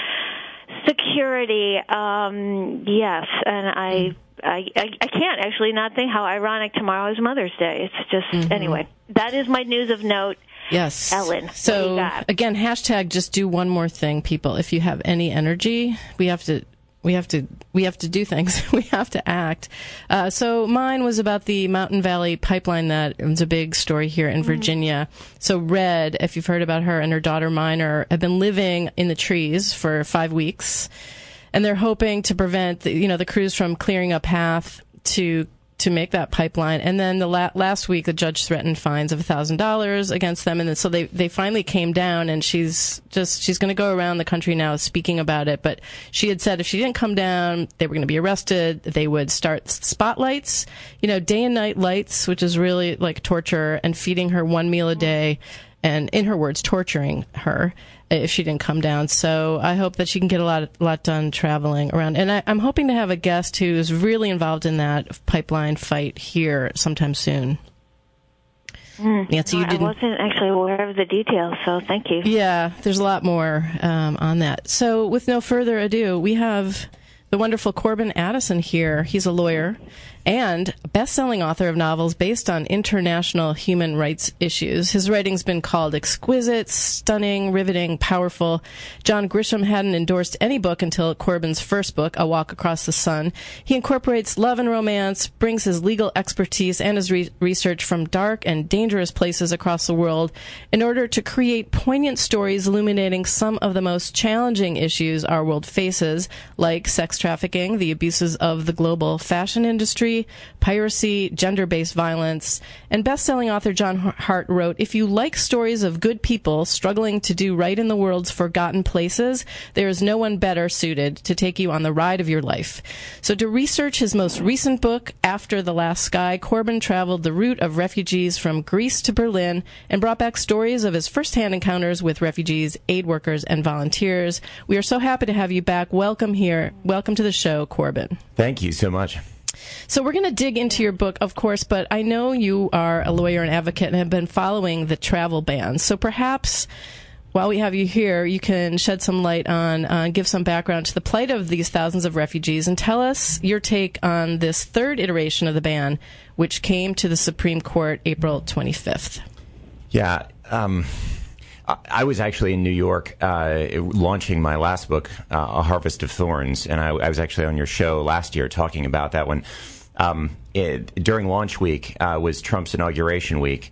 Security. Um, yes, and I, I, I, I can't actually not think how ironic tomorrow is Mother's Day. It's just, mm-hmm. Anyway, that is my news of note. Yes. Ellen, so, again, hashtag just do one more thing, people. If you have any energy, we have to... We have to we have to do things. We have to act. Uh, so mine was about the Mountain Valley Pipeline. That was a big story here in mm-hmm. Virginia. So Red, if you've heard about her, and her daughter Minor have been living in the trees for five weeks, and they're hoping to prevent the, you know the crews from clearing a path to to make that pipeline. And then the la- last week, the judge threatened fines of one thousand dollars against them. And then, so they, they finally came down, and she's just, she's going to go around the country now speaking about it. But she had said if she didn't come down, they were going to be arrested. They would start spotlights, you know, day and night lights, which is really like torture, and feeding her one meal a day. And in her words, torturing her if she didn't come down. So I hope that she can get a lot, a lot done traveling around. And I, I'm hoping to have a guest who is really involved in that pipeline fight here sometime soon. Mm. Nancy, no, you didn't... I wasn't actually aware of the details, so thank you. Yeah, there's a lot more um, on that. So with no further ado, we have the wonderful Corbin Addison here. He's a lawyer and best-selling author of novels based on international human rights issues. His writing's been called exquisite, stunning, riveting, powerful. John Grisham hadn't endorsed any book until Corbin's first book, A Walk Across the Sun. He incorporates love and romance, brings his legal expertise and his re- research from dark and dangerous places across the world in order to create poignant stories illuminating some of the most challenging issues our world faces, like sex trafficking, the abuses of the global fashion industry, piracy, gender-based violence. And best-selling author John Hart wrote, "If you like stories of good people struggling to do right in the world's forgotten places, there is no one better suited to take you on the ride of your life." So to research his most recent book, After the Last Sky, Corbin traveled the route of refugees from Greece to Berlin and brought back stories of his first-hand encounters with refugees, aid workers, and volunteers. We are so happy to have you back. Welcome here. Welcome to the show, Corbin. Thank you so much. So we're going to dig into your book, of course, but I know you are a lawyer and advocate and have been following the travel ban. So perhaps while we have you here, you can shed some light on, uh, give some background to the plight of these thousands of refugees, and tell us your take on this third iteration of the ban, which came to the Supreme Court April twenty-fifth. Yeah. Um I was actually in New York uh, launching my last book, uh, A Harvest of Thorns, and I, I was actually on your show last year talking about that one. Um, it, during launch week uh, was Trump's inauguration week,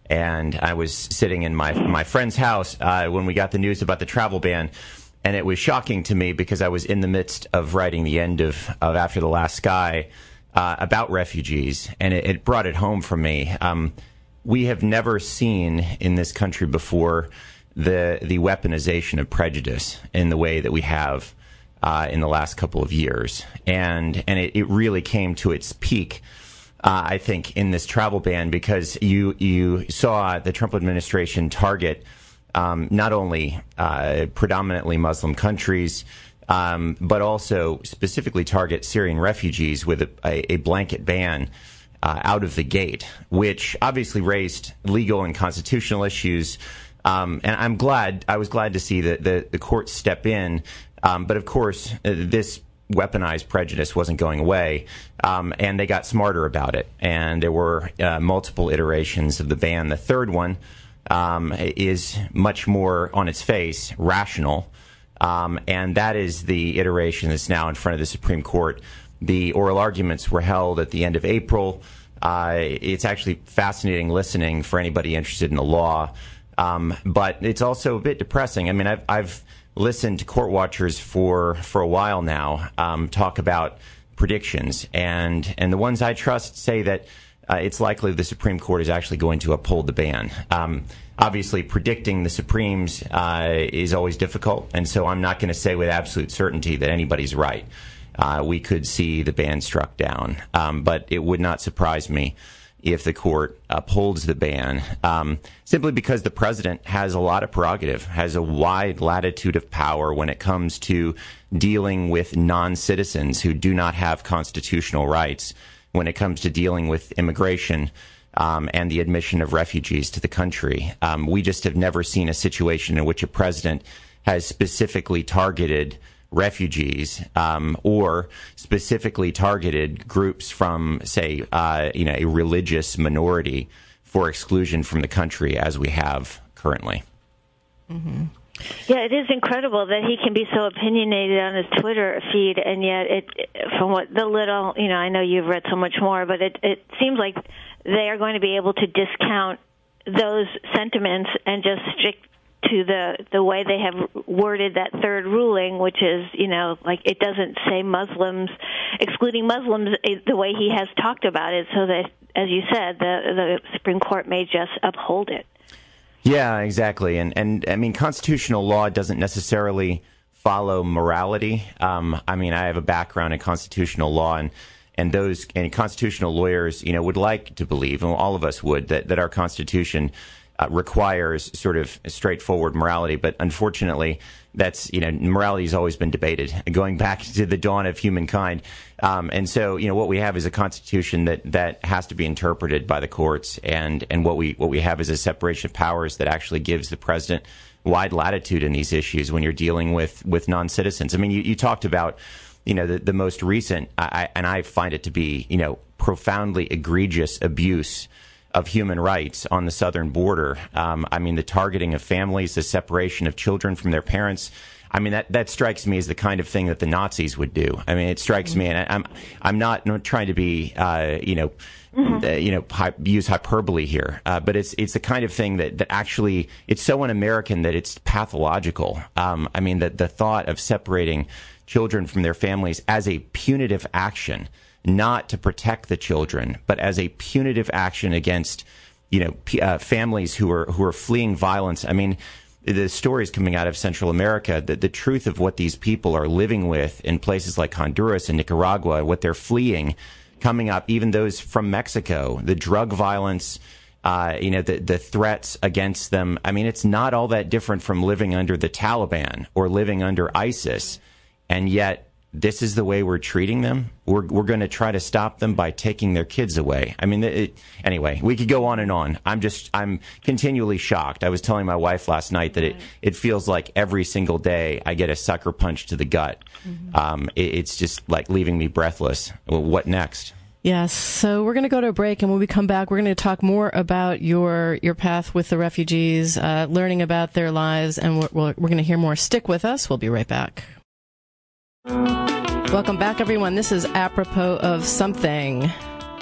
And I was sitting in my my friend's house uh, when we got the news about the travel ban. And it was shocking to me because I was in the midst of writing the end of, of After the Last Sky uh, about refugees, and it, it brought it home for me. Um, we have never seen in this country before the the weaponization of prejudice in the way that we have uh, in the last couple of years, and and it, it really came to its peak, uh, I think, in this travel ban because you you saw the Trump administration target. Um, not only uh, predominantly Muslim countries, um, but also specifically target Syrian refugees with a, a, a blanket ban uh, out of the gate, which obviously raised legal and constitutional issues. Um, and I'm glad, I was glad to see that the, the courts step in. Um, but of course, uh, this weaponized prejudice wasn't going away, um, and they got smarter about it. And there were uh, multiple iterations of the ban. The third one Um, is much more on its face rational, um, and that is the iteration that's now in front of the Supreme Court. The oral arguments were held at the end of April. Uh, it's actually fascinating listening for anybody interested in the law, um, but it's also a bit depressing. I mean, I've, I've listened to court watchers for for a while now um, talk about predictions, and and the ones I trust say that Uh, it's likely the Supreme Court is actually going to uphold the ban. Um, obviously, predicting the Supremes uh, is always difficult, and so I'm not going to say with absolute certainty that anybody's right. Uh, we could see the ban struck down, um, but it would not surprise me if the court upholds the ban, um, simply because the president has a lot of prerogative, has a wide latitude of power when it comes to dealing with non-citizens who do not have constitutional rights, when it comes to dealing with immigration um, and the admission of refugees to the country. Um, we just have never seen a situation in which a president has specifically targeted refugees um, or specifically targeted groups from, say, uh, you know, a religious minority for exclusion from the country as we have currently. Mm-hmm. Yeah, it is incredible that he can be so opinionated on his Twitter feed, and yet, it, from what the little, you know, I know you've read so much more, but it, it seems like they are going to be able to discount those sentiments and just stick to the the way they have worded that third ruling, which is, you know, like it doesn't say Muslims, excluding Muslims the way he has talked about it, so that, as you said, the the Supreme Court may just uphold it. Yeah, exactly. And, and I mean, constitutional law doesn't necessarily follow morality. Um, I mean, I have a background in constitutional law, and, and those and constitutional lawyers, you know, would like to believe, and all of us would, that, that our Constitution uh, requires sort of straightforward morality. But unfortunately, that's, you know, morality has always been debated, going back to the dawn of humankind. Um, and so, you know, what we have is a constitution that, that has to be interpreted by the courts. And, and what we what we have is a separation of powers that actually gives the president wide latitude in these issues when you're dealing with, with non-citizens. I mean, you, you talked about, you know, the, the most recent, I, and I find it to be, you know, profoundly egregious abuse of human rights on the southern border. Um, I mean, the targeting of families, the separation of children from their parents. I mean, that, that strikes me as the kind of thing that the Nazis would do. I mean, it strikes me, and I, I'm I'm not, not trying to be, uh, you know, mm-hmm. uh, you know, hy- use hyperbole here, uh, but it's it's the kind of thing that, that actually it's so un-American that it's pathological. Um, I mean, that the thought of separating children from their families as a punitive action, not to protect the children, but as a punitive action against, you know, p- uh, families who are who are fleeing violence. I mean, the stories coming out of Central America, the, the truth of what these people are living with in places like Honduras and Nicaragua, what they're fleeing, coming up, even those from Mexico, the drug violence, uh, you know, the, the threats against them. I mean, it's not all that different from living under the Taliban or living under ISIS, and yet this is the way we're treating them. We're we're going to try to stop them by taking their kids away. I mean, it, anyway, we could go on and on. I'm just I'm continually shocked. I was telling my wife last night that it, it feels like every single day I get a sucker punch to the gut. Mm-hmm. Um, it, it's just like leaving me breathless. Well, what next? Yes. So we're going to go to a break, and when we come back, we're going to talk more about your your path with the refugees, uh, learning about their lives, and we're, we're, we're going to hear more. Stick with us. We'll be right back. Welcome back, everyone. This is Apropos of Something.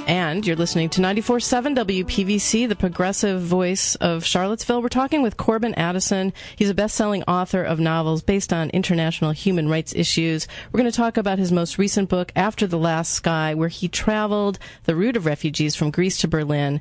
And you're listening to ninety-four point seven W P V C, the progressive voice of Charlottesville. We're talking with Corbin Addison. He's a best-selling author of novels based on international human rights issues. We're going to talk about his most recent book, After the Last Sky, where he traveled the route of refugees from Greece to Berlin.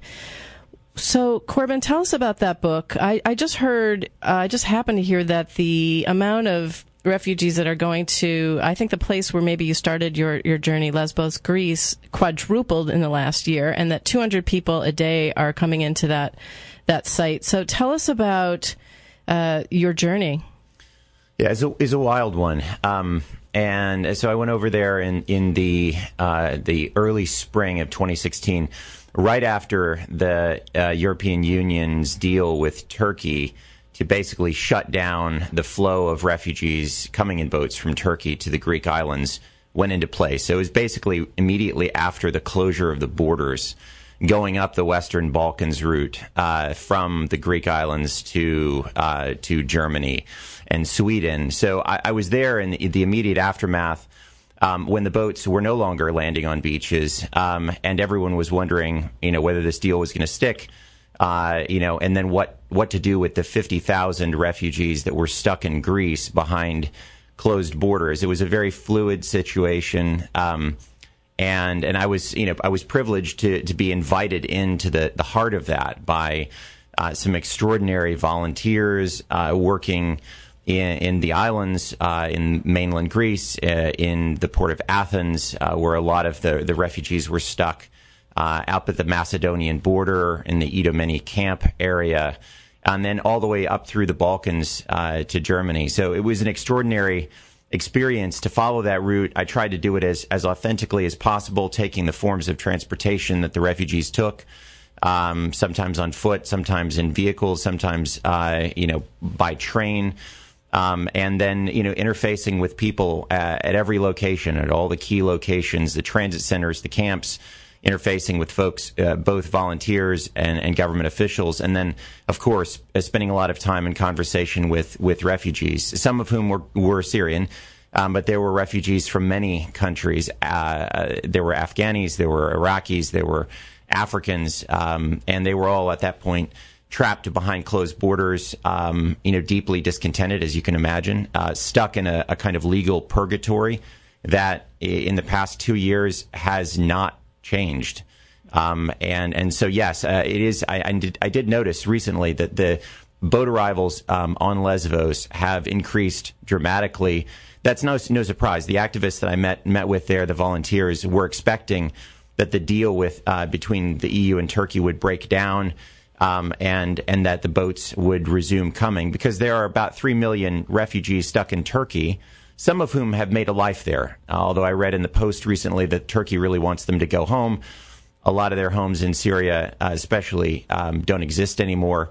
So, Corbin, tell us about that book. I, I just heard, uh, I just happened to hear that the amount of refugees that are going to, I think the place where maybe you started your, your journey, Lesbos, Greece, quadrupled in the last year, and that two hundred people a day are coming into that that site. So tell us about uh, your journey. Yeah, it's a, it's a wild one. Um, and so I went over there in, in the uh, the early spring of twenty sixteen, right after the uh, European Union's deal with Turkey to basically shut down the flow of refugees coming in boats from Turkey to the Greek islands went into place. So it was basically immediately after the closure of the borders, going up the Western Balkans route uh, from the Greek islands to uh, to Germany and Sweden. So I, I was there in the, the immediate aftermath um, when the boats were no longer landing on beaches, um, and everyone was wondering, you know, whether this deal was going to stick. Uh, you know, and then what, what to do with the fifty thousand refugees that were stuck in Greece behind closed borders. It was a very fluid situation. Um, and, and I was, you know, I was privileged to, to be invited into the, the heart of that by, uh, some extraordinary volunteers, uh, working in, in the islands, uh, in mainland Greece, uh, in the port of Athens, uh, where a lot of the, the refugees were stuck. Uh, out at the Macedonian border in the Idomeni camp area, and then all the way up through the Balkans uh, to Germany. So it was an extraordinary experience to follow that route. I tried to do it as, as authentically as possible, taking the forms of transportation that the refugees took, um, sometimes on foot, sometimes in vehicles, sometimes uh, you know by train, um, and then you know interfacing with people uh, at every location, at all the key locations, the transit centers, the camps. Interfacing with folks, uh, both volunteers and, and government officials, and then, of course, uh, spending a lot of time in conversation with, with refugees, some of whom were, were Syrian, um, but there were refugees from many countries. Uh, there were Afghanis, there were Iraqis, there were Africans, um, and they were all at that point trapped behind closed borders, um, you know, deeply discontented, as you can imagine, uh, stuck in a, a kind of legal purgatory that in the past two years has not changed. Um, and, and so, yes, uh, it is. I, I, did, I did notice recently that the boat arrivals um, on Lesbos have increased dramatically. That's no, no surprise. The activists that I met, met with there, the volunteers, were expecting that the deal with uh, between the E U and Turkey would break down, um, and, and that the boats would resume coming, because there are about three million refugees stuck in Turkey, some of whom have made a life there. Although I read in the Post recently that Turkey really wants them to go home. A lot of their homes in Syria, uh, especially, um, don't exist anymore.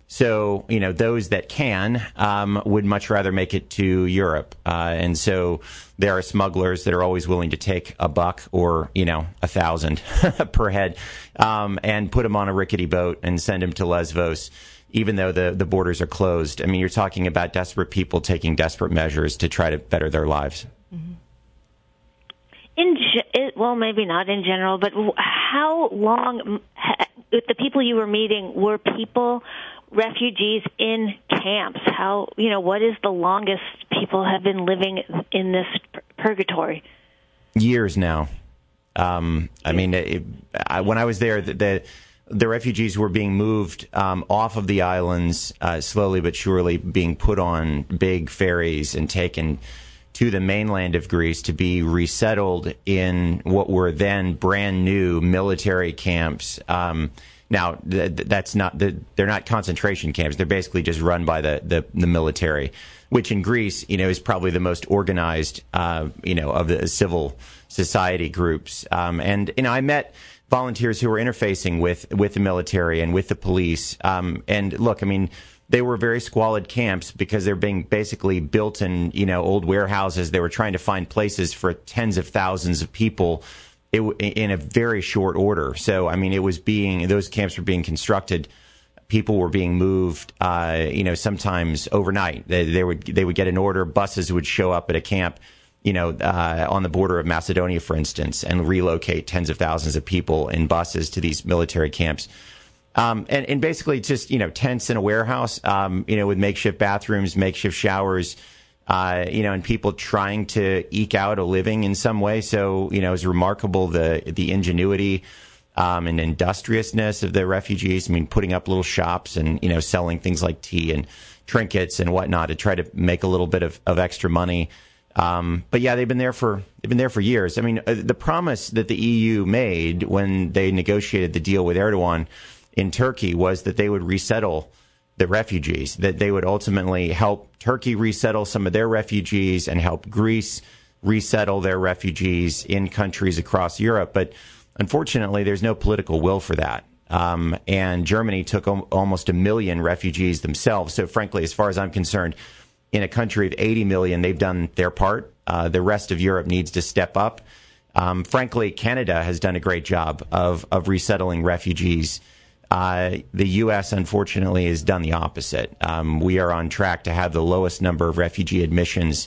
So, you know, those that can um, would much rather make it to Europe. Uh, and so there are smugglers that are always willing to take a buck or, you know, a thousand per head um, and put them on a rickety boat and send them to Lesbos, even though the, the borders are closed. I mean, you're talking about desperate people taking desperate measures to try to better their lives. Mm-hmm. In ge- well, maybe not in general, but how long, with the people you were meeting, were people, refugees in camps? How, you know, what is the longest people have been living in this purgatory? Years now. Um, I mean, it, I, when I was there, the, the The refugees were being moved um, off of the islands, uh, slowly but surely being put on big ferries and taken to the mainland of Greece to be resettled in what were then brand new military camps. Um, now, th- that's not the, they're not concentration camps. They're basically just run by the, the, the military, which in Greece, you know, is probably the most organized, uh, you know, of the civil society groups. Um, and you know, I met volunteers who were interfacing with, with the military and with the police. Um, and look, I mean, they were very squalid camps because they're being basically built in, you know, old warehouses. They were trying to find places for tens of thousands of people it, in a very short order. So, I mean, it was being, those camps were being constructed. People were being moved, uh, you know, sometimes overnight. They, they would, they would get an order. Buses would show up at a camp you know, uh, on the border of Macedonia, for instance, and relocate tens of thousands of people in buses to these military camps. Um, and, and basically just, you know, tents in a warehouse, um, you know, with makeshift bathrooms, makeshift showers, uh, you know, and people trying to eke out a living in some way. So, you know, it's remarkable the, the ingenuity, um, and industriousness of the refugees. I mean, putting up little shops and, you know, selling things like tea and trinkets and whatnot to try to make a little bit of, of extra money. Um, but yeah, they've been there for they've been there for years. I mean, uh, the promise that the E U made when they negotiated the deal with Erdogan in Turkey was that they would resettle the refugees, that they would ultimately help Turkey resettle some of their refugees and help Greece resettle their refugees in countries across Europe. But unfortunately, there's no political will for that. Um, and Germany took om- almost a million refugees themselves. So frankly, as far as I'm concerned, in a country of eighty million, they've done their part. Uh, the rest of Europe needs to step up. Um, frankly, Canada has done a great job of, of resettling refugees. Uh, the U S, unfortunately, has done the opposite. Um, we are on track to have the lowest number of refugee admissions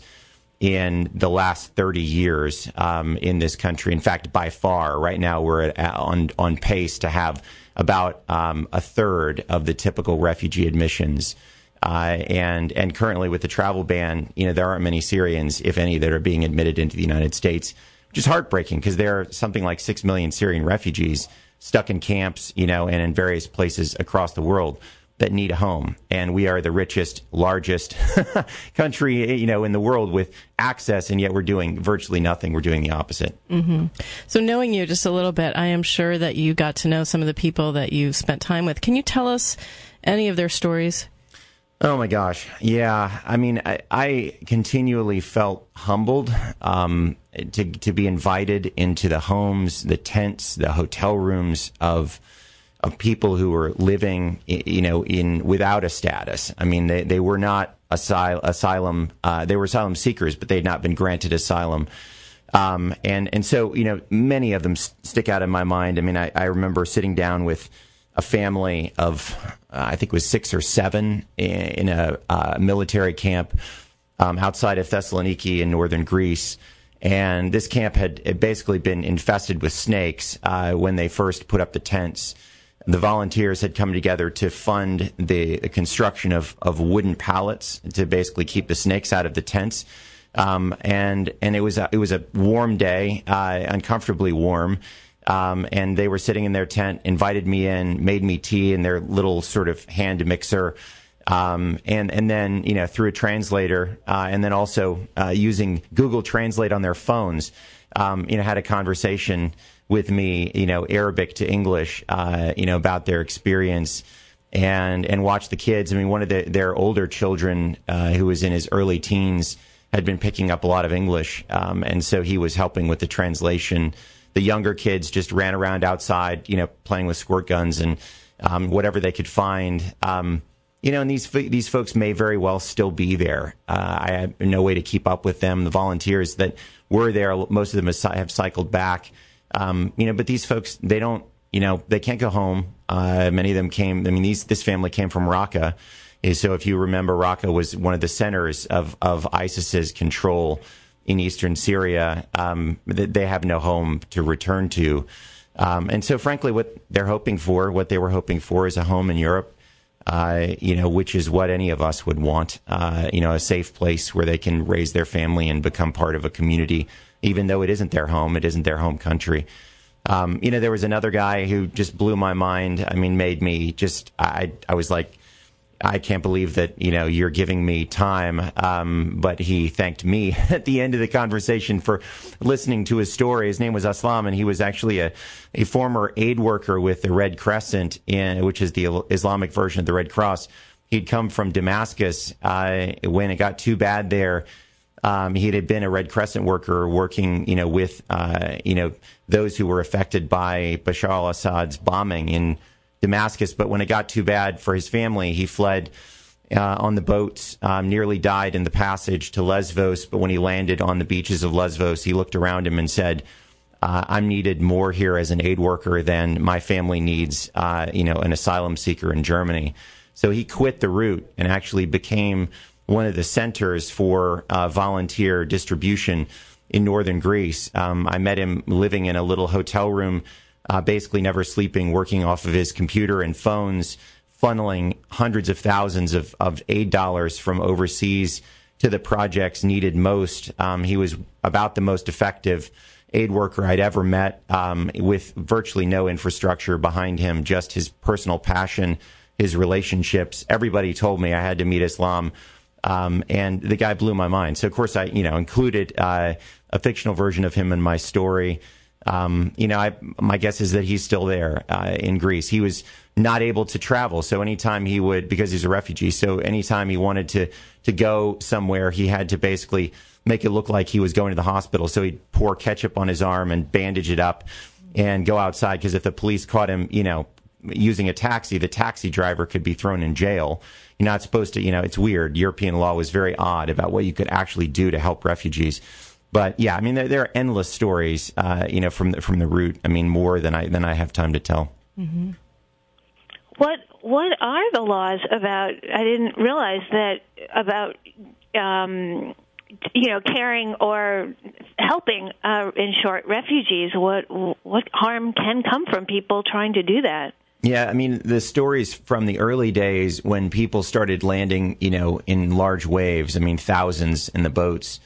in the last thirty years um, in this country. In fact, by far, right now we're at, on on pace to have about um, a third of the typical refugee admissions. Uh, and and currently with the travel ban, you know, there aren't many Syrians, if any, that are being admitted into the United States, which is heartbreaking because there are something like six million Syrian refugees stuck in camps, you know, and in various places across the world that need a home. And we are the richest, largest country, you know, in the world with access, and yet we're doing virtually nothing. We're doing the opposite. Mm-hmm. So knowing you just a little bit, I am sure that you got to know some of the people that you spent time with. Can you tell us any of their stories? Oh, my gosh. Yeah. I mean, I, I continually felt humbled um, to to be invited into the homes, the tents, the hotel rooms of of people who were living, you know, in without a status. I mean, they, they were not asyl- asylum. Uh, they were asylum seekers, but they had not been granted asylum. Um, and, and so, you know, many of them stick out in my mind. I mean, I, I remember sitting down with a family of, uh, I think it was six or seven in, in a uh, military camp um, outside of Thessaloniki in northern Greece. And this camp had, had basically been infested with snakes uh, when they first put up the tents. The volunteers had come together to fund the, the construction of, of wooden pallets to basically keep the snakes out of the tents. Um, and and it was a, it was a warm day, uh, uncomfortably warm. Um, and they were sitting in their tent, invited me in, made me tea in their little sort of hand mixer. Um, and, and then, you know, through a translator, uh, and then also, uh, using Google Translate on their phones, um, you know, had a conversation with me, you know, Arabic to English, uh, you know, about their experience and, and watch the kids. I mean, one of the, their older children, uh, who was in his early teens had been picking up a lot of English. Um, and so he was helping with the translation. The younger kids just ran around outside, you know, playing with squirt guns and, um, whatever they could find. Um, You know, and these these folks may very well still be there. Uh, I have no way to keep up with them. The volunteers that were there, most of them have cycled back. Um, you know, but these folks, they don't, you know, they can't go home. Uh, many of them came, I mean, these, this family came from Raqqa. So if you remember, Raqqa was one of the centers of, of ISIS's control in eastern Syria. Um, they have no home to return to. Um, and so, frankly, what they're hoping for, what they were hoping for is a home in Europe. Uh, you know, which is what any of us would want, uh, you know, a safe place where they can raise their family and become part of a community, even though it isn't their home, it isn't their home country. Um, you know, there was another guy who just blew my mind. I mean, made me just, I, I was like, I can't believe that, you know, you're giving me time. Um, but he thanked me at the end of the conversation for listening to his story. His name was Aslam, and he was actually a, a former aid worker with the Red Crescent, in, which is the Islamic version of the Red Cross. He'd come from Damascus uh, when it got too bad there. Um, he had been a Red Crescent worker working, you know, with, uh, you know, those who were affected by Bashar al-Assad's bombing in Damascus, but when it got too bad for his family, he fled uh, on the boats, um, nearly died in the passage to Lesvos. But when he landed on the beaches of Lesvos, he looked around him and said, uh, I'm needed more here as an aid worker than my family needs, uh, you know, an asylum seeker in Germany. So he quit the route and actually became one of the centers for uh, volunteer distribution in northern Greece. Um, I met him living in a little hotel room, uh, basically never sleeping, working off of his computer and phones, funneling hundreds of thousands of, of aid dollars from overseas to the projects needed most. Um, he was about the most effective aid worker I'd ever met, um, with virtually no infrastructure behind him, just his personal passion, his relationships. Everybody told me I had to meet Islam, um, and the guy blew my mind. So, of course, I, you know, included uh, a fictional version of him in my story. Um, you know, I, my guess is that he's still there uh, in Greece. He was not able to travel, so anytime he would, because he's a refugee, so anytime he wanted to, to go somewhere, he had to basically make it look like he was going to the hospital. So he'd pour ketchup on his arm and bandage it up and go outside, because if the police caught him, you know, using a taxi, the taxi driver could be thrown in jail. You're not supposed to, you know, it's weird. European law was very odd about what you could actually do to help refugees. But yeah, I mean, there, there are endless stories, uh, you know, from the, from the route. I mean, more than I than I have time to tell. Mm-hmm. What what are the laws about? I didn't realize that about um, you know caring or helping, uh, in short, refugees. What what harm can come from people trying to do that? Yeah, I mean, the stories from the early days when people started landing, you know, in large waves. I mean, thousands in the boats.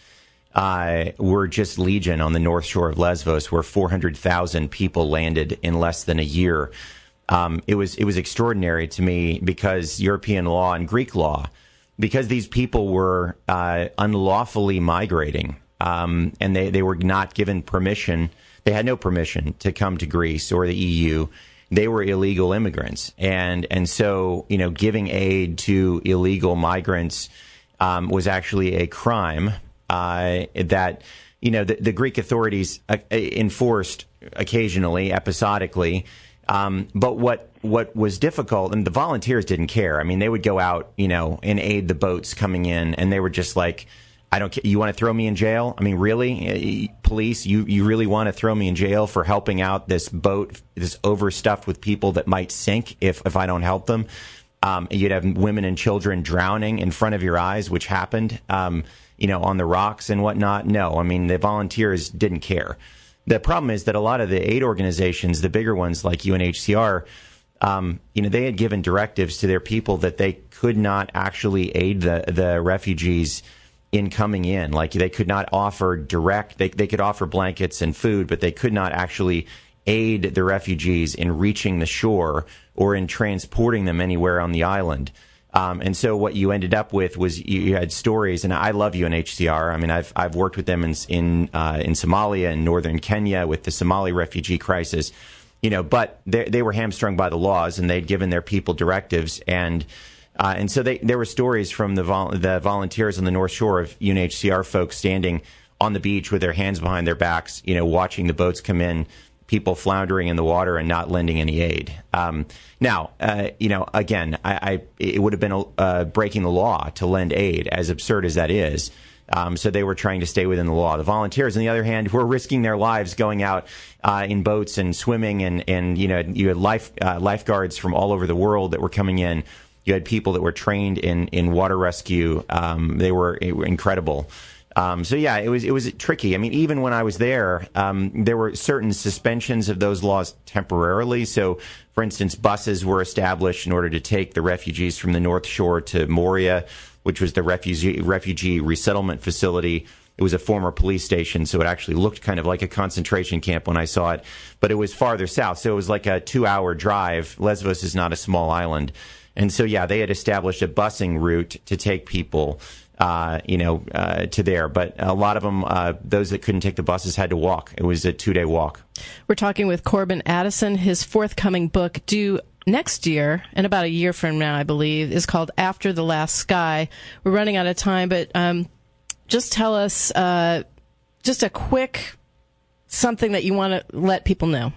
Uh, were just legion on the north shore of Lesbos, where four hundred thousand people landed in less than a year. Um, it was it was extraordinary to me, because European law and Greek law, because these people were uh, unlawfully migrating, um, and they, they were not given permission. They had no permission to come to Greece or the E U. They were illegal immigrants, and and so you know, giving aid to illegal migrants um, was actually a crime. Uh, that, you know, the, the Greek authorities uh, enforced occasionally, episodically. Um, but what what was difficult, and the volunteers didn't care. I mean, they would go out, you know, and aid the boats coming in, and they were just like, I don't care. You want to throw me in jail? I mean, really? Police, you, you really want to throw me in jail for helping out this boat, this overstuffed with people that might sink if, if I don't help them? Um, you'd have women and children drowning in front of your eyes, which happened. Um, you know, on the rocks and whatnot. No, I mean, the volunteers didn't care. The problem is that a lot of the aid organizations, the bigger ones like U N H C R, um, you know, they had given directives to their people that they could not actually aid the, the refugees in coming in. Like, they could not offer direct, they, they could offer blankets and food, but they could not actually aid the refugees in reaching the shore or in transporting them anywhere on the island. Um, and so what you ended up with was you, you had stories, and I love U N H C R. I mean, I've I've worked with them in in, uh, in Somalia and northern Kenya with the Somali refugee crisis, you know. But they they were hamstrung by the laws, and they'd given their people directives, and uh, and so they there were stories from the vol- the volunteers on the North Shore of U N H C R folks standing on the beach with their hands behind their backs, you know, watching the boats come in, people floundering in the water and not lending any aid. Um, now, uh, you know, again, I, I it would have been uh, breaking the law to lend aid, as absurd as that is. Um, so they were trying to stay within the law. The volunteers, on the other hand, were risking their lives going out uh, in boats and swimming, and, and you know, you had life uh, lifeguards from all over the world that were coming in. You had people that were trained in in water rescue. Um, they were, it were incredible. Um, so yeah, it was it was tricky. I mean, even when I was there, um, there were certain suspensions of those laws temporarily. So, for instance, buses were established in order to take the refugees from the North Shore to Moria, which was the refugee refugee resettlement facility. It was a former police station, so it actually looked kind of like a concentration camp when I saw it, but it was farther south, so it was like a two-hour drive. Lesbos is not a small island, and so yeah, they had established a busing route to take people. Uh, you know, uh, to there. But a lot of them, uh, those that couldn't take the buses had to walk. It was a two-day walk. We're talking with Corbin Addison. His forthcoming book, due next year, and about a year from now, I believe, is called After the Last Sky. We're running out of time, but um, just tell us uh, just a quick something that you want to let people know.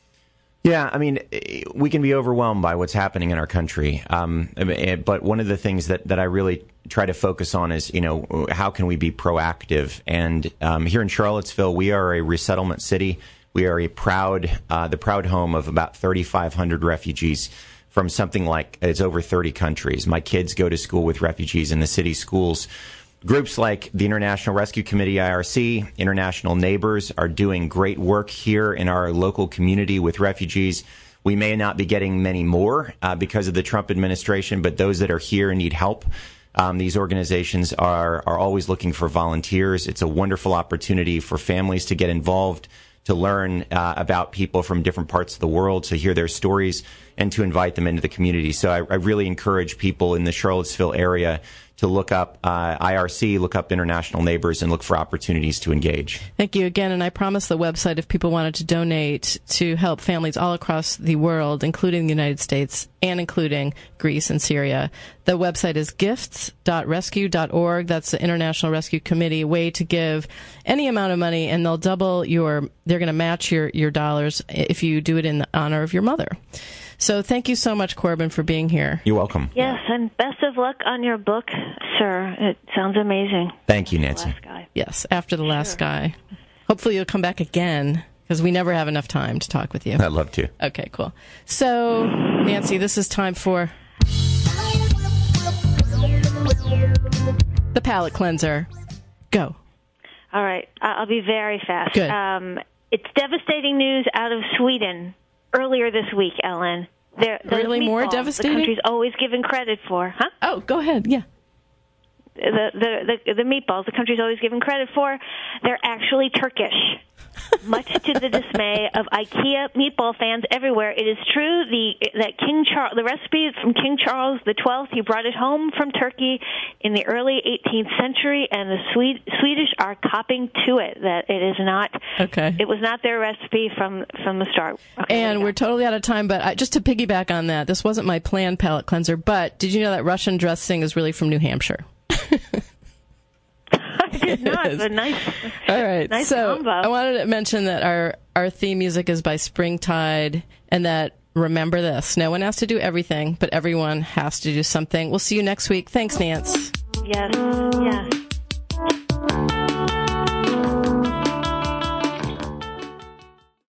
Yeah, I mean, we can be overwhelmed by what's happening in our country. Um, but one of the things that, that I really try to focus on is, you know, how can we be proactive? And um, here in Charlottesville, we are a resettlement city. We are a proud, uh, the proud home of about thirty-five hundred refugees from something like it's over thirty countries. My kids go to school with refugees in the city schools. Groups like the International Rescue Committee, I R C, International Neighbors are doing great work here in our local community with refugees. We may not be getting many more uh, because of the Trump administration, but those that are here need help. Um, these organizations are, are always looking for volunteers. It's a wonderful opportunity for families to get involved, to learn uh, about people from different parts of the world, to hear their stories, and to invite them into the community. So I, I really encourage people in the Charlottesville area to look up uh, I R C, look up International Neighbors, and look for opportunities to engage. Thank you again, and I promise the website if people wanted to donate to help families all across the world, including the United States and including Greece and Syria. The website is gifts dot rescue dot org. That's the International Rescue Committee, a way to give any amount of money, and they'll double your, they're going to match your, your dollars if you do it in honor of your mother. So thank you so much, Corbin, for being here. You're welcome. Yes, and best of luck on your book, sir. It sounds amazing. Thank you, Nancy. Last Guy. Yes, After the Last Sure. Guy. Hopefully you'll come back again, because we never have enough time to talk with you. I'd love to. Okay, cool. So, Nancy, this is time for the palate cleanser. Go. All right, I- I'll be very fast. Good. Um, it's devastating news out of Sweden earlier this week, Ellen. They're, those Really more meatballs devastating? The country's always given credit for, huh? Oh, go ahead. Yeah. The, the the the meatballs the country's always given credit for, they're actually Turkish. Much to the dismay of IKEA meatball fans everywhere, it is true the that King Charles, the recipe is from King Charles the Twelfth. He brought it home from Turkey in the early eighteenth century, and the Swede, Swedish are copying to it. That it is not. Okay. It was not their recipe from from the start. Okay, And we're totally out of time, but I, just to piggyback on that, this wasn't my planned palate cleanser, but did you know that Russian dressing is really from New Hampshire? I did not. But nice. All right. Nice so combo. I wanted to mention that our, our theme music is by Springtide, and that, remember this, no one has to do everything, but everyone has to do something. We'll see you next week. Thanks, Nance. Yes. Yes.